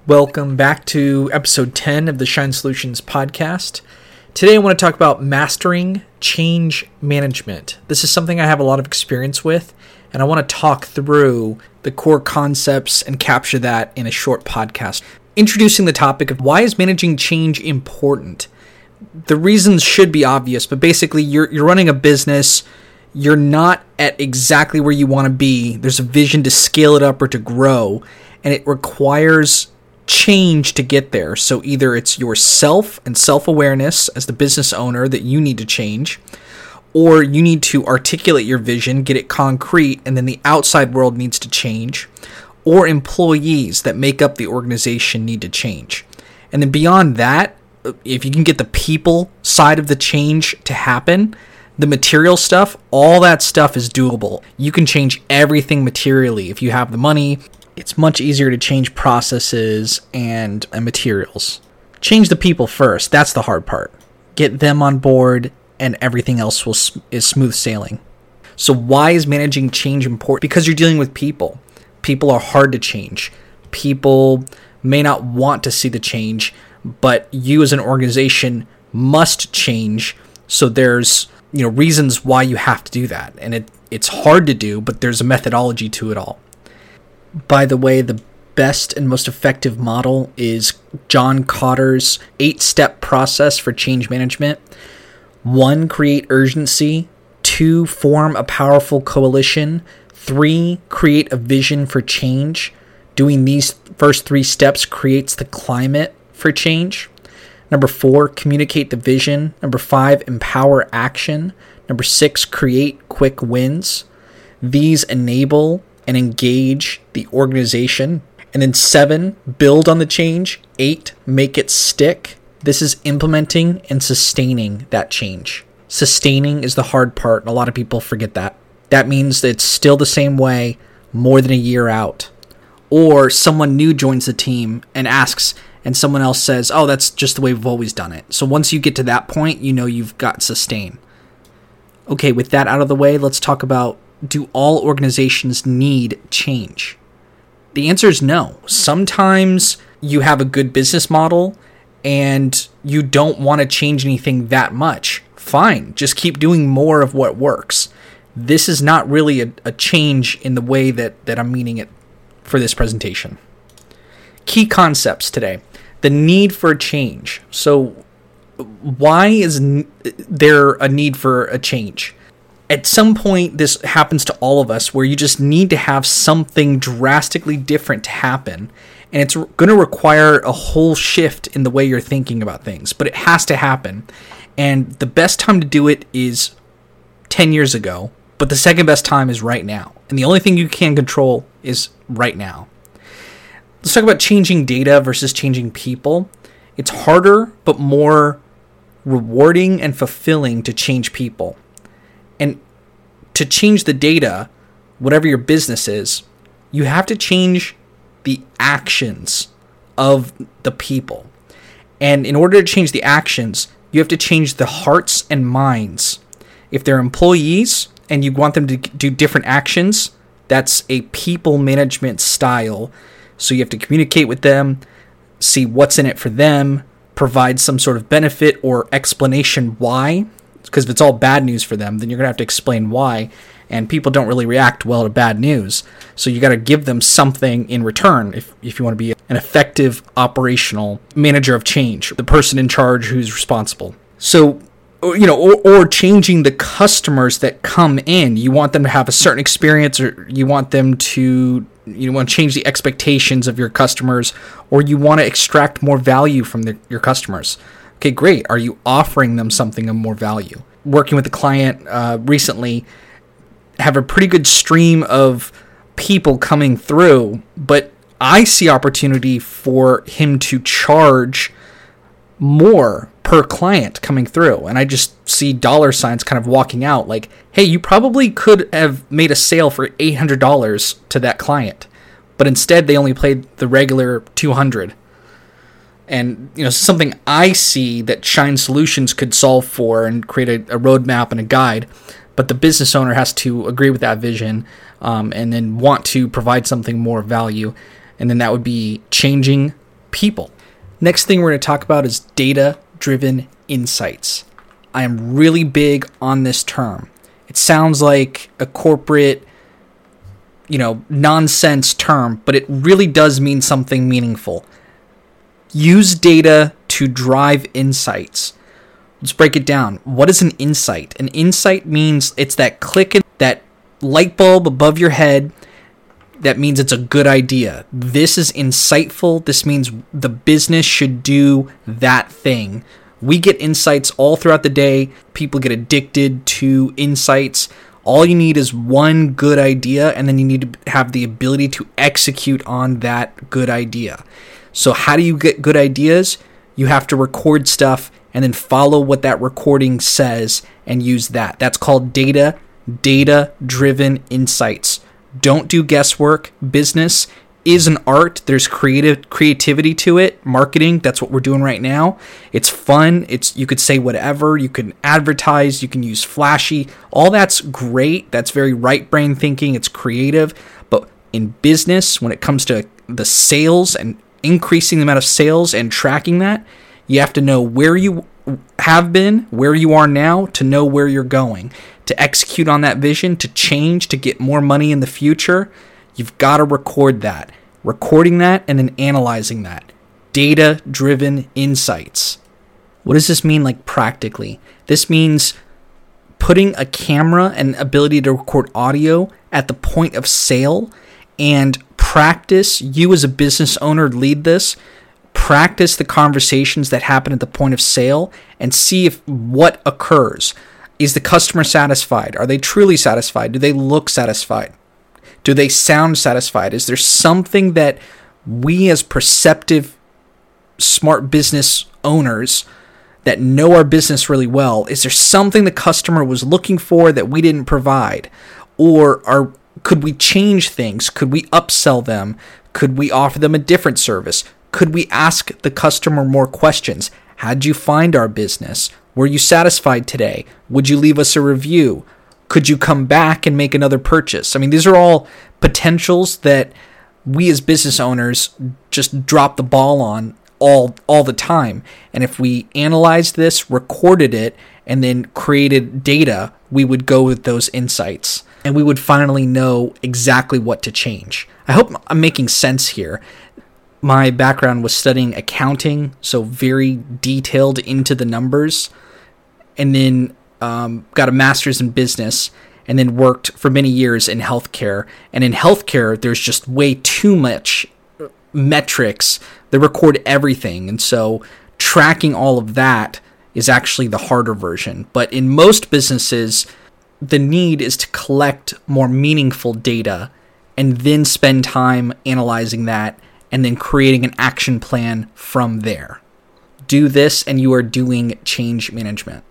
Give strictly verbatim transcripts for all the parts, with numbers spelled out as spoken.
Welcome back to episode ten of the Shine Solutions podcast. Today I want to talk about mastering change management. This is something I have a lot of experience with, and I want to talk through the core concepts and capture that in a short podcast. Introducing the topic of why is managing change important? The reasons should be obvious, but basically you're you're running a business, you're not at exactly where you want to be. There's a vision to scale it up or to grow, and it requires change to get there. So either it's yourself and self-awareness as the business owner that you need to change, or you need to articulate your vision, get it concrete, and then the outside world needs to change, or employees that make up the organization need to change. And then beyond that, if you can get the people side of the change to happen, the material stuff, all that stuff is doable. You can change everything materially if you have the money. It's much easier to change processes and, and materials. Change the people first. That's the hard part. Get them on board, and everything else will is smooth sailing. So why is managing change important? Because you're dealing with people. People are hard to change. People may not want to see the change, but you as an organization must change. So there's you know reasons why you have to do that, and it it's hard to do, but there's a methodology to it all. By the way, the best and most effective model is John Kotter's eight-step process for change management. One, create urgency. Two, form a powerful coalition. Three, create a vision for change. Doing these first three steps creates the climate for change. Number four, communicate the vision. Number five, empower action. Number six, create quick wins. These enable and engage the organization. And then seven, build on the change. Eight, make it stick. This is implementing and sustaining that change. Sustaining is the hard part, and a lot of people forget that. That means that it's still the same way more than a year out. Or someone new joins the team and asks, and someone else says, oh, that's just the way we've always done it. So once you get to that point, you know you've got sustain. Okay, with that out of the way, let's talk about, do all organizations need change? The answer is no. Sometimes you have a good business model and you don't want to change anything that much. Fine, just keep doing more of what works. This is not really a, a change in the way that, that I'm meaning it for this presentation. Key concepts today. The need for change. So why is n- there a need for a change? At some point, this happens to all of us where you just need to have something drastically different to happen. And it's going to require a whole shift in the way you're thinking about things. But it has to happen. And the best time to do it is ten years ago. But the second best time is right now. And the only thing you can control is right now. Let's talk about changing data versus changing people. It's harder, but more rewarding and fulfilling to change people. And to change the data, whatever your business is, you have to change the actions of the people. And in order to change the actions, you have to change the hearts and minds. If they're employees and you want them to do different actions, that's a people management style. So you have to communicate with them, see what's in it for them, provide some sort of benefit or explanation why. Because if it's all bad news for them, then you're going to have to explain why. And people don't really react well to bad news. So you got to give them something in return if, if you want to be an effective operational manager of change, the person in charge who's responsible. So, you know, or, or changing the customers that come in. You want them to have a certain experience, or you want them to, you want to change the expectations of your customers, or you want to extract more value from the, your customers. Okay, great. Are you offering them something of more value? Working with a client uh, recently, have a pretty good stream of people coming through, but I see opportunity for him to charge more per client coming through. And I just see dollar signs kind of walking out like, hey, you probably could have made a sale for eight hundred dollars to that client, but instead they only paid the regular two hundred dollars. And, you know, something I see that Shine Solutions could solve for and create a, a roadmap and a guide. But the business owner has to agree with that vision um, and then want to provide something more value. And then that would be changing people. Next thing we're going to talk about is data-driven insights. I am really big on this term. It sounds like a corporate, you know, nonsense term, but it really does mean something meaningful. Use data to drive insights. Let's break it down. What is an insight? An insight means it's that click in that light bulb above your head. That means it's a good idea. This is insightful. This means the business should do that thing. We get insights all throughout the day. People get addicted to insights. All you need is one good idea, and then you need to have the ability to execute on that good idea. So how do you get good ideas? You have to record stuff and then follow what that recording says and use that. That's called data, data-driven insights. Don't do guesswork. Business is an art. There's creative creativity to it. Marketing, that's what we're doing right now. It's fun. It's you could say whatever. You can advertise. You can use flashy. All that's great. That's very right brain thinking. It's creative. But in business, when it comes to the sales and increasing the amount of sales and tracking that, you have to know where you have been, where you are now, to know where you're going. To execute on that vision, to change, to get more money in the future, you've got to record that. Recording that and then analyzing that. Data-driven insights. What does this mean, like, practically? This means putting a camera and ability to record audio at the point of sale and practice. You as a business owner lead this. Practice the conversations that happen at the point of sale and see if what occurs. Is the customer satisfied? Are they truly satisfied? Do they look satisfied? Do they sound satisfied? Is there something that we as perceptive, smart business owners that know our business really well, is there something the customer was looking for that we didn't provide? Or are could we change things? Could we upsell them? Could we offer them a different service? Could we ask the customer more questions? How'd you find our business? Were you satisfied today? Would you leave us a review? Could you come back and make another purchase? I mean, these are all potentials that we as business owners just drop the ball on all all the time. And if we analyzed this, recorded it, and then created data, we would go with those insights. And we would finally know exactly what to change. I hope I'm making sense here. My background was studying accounting, so very detailed into the numbers, and then um, got a master's in business, and then worked for many years in healthcare. And in healthcare, there's just way too much metrics. They record everything, and so tracking all of that is actually the harder version. But in most businesses, the need is to collect more meaningful data and then spend time analyzing that and then creating an action plan from there. Do this and you are doing change management.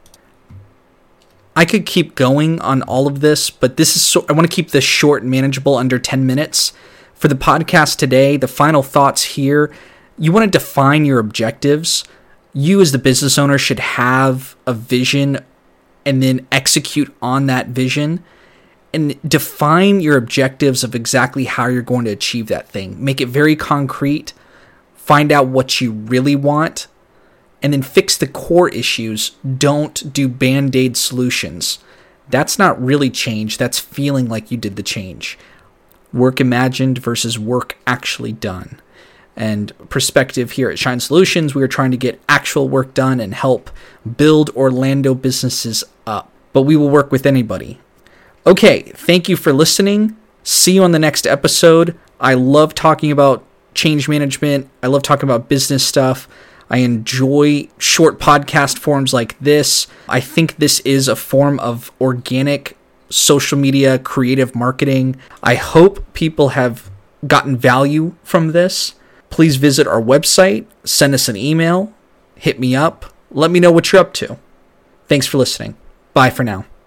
I could keep going on all of this, but this is so, I want to keep this short and manageable, under ten minutes. For the podcast today, the final thoughts here, you want to define your objectives. You as the business owner should have a vision and then execute on that vision. And define your objectives of exactly how you're going to achieve that thing. Make it very concrete. Find out what you really want. And then fix the core issues. Don't do band-aid solutions. That's not really change. That's feeling like you did the change. Work imagined versus work actually done. And perspective here at Shine Solutions, we are trying to get actual work done and help build Orlando businesses up. But we will work with anybody. Okay, thank you for listening. See you on the next episode. I love talking about change management. I love talking about business stuff. I enjoy short podcast forms like this. I think this is a form of organic social media creative marketing. I hope people have gotten value from this. Please visit our website, send us an email, hit me up, let me know what you're up to. Thanks for listening. Bye for now.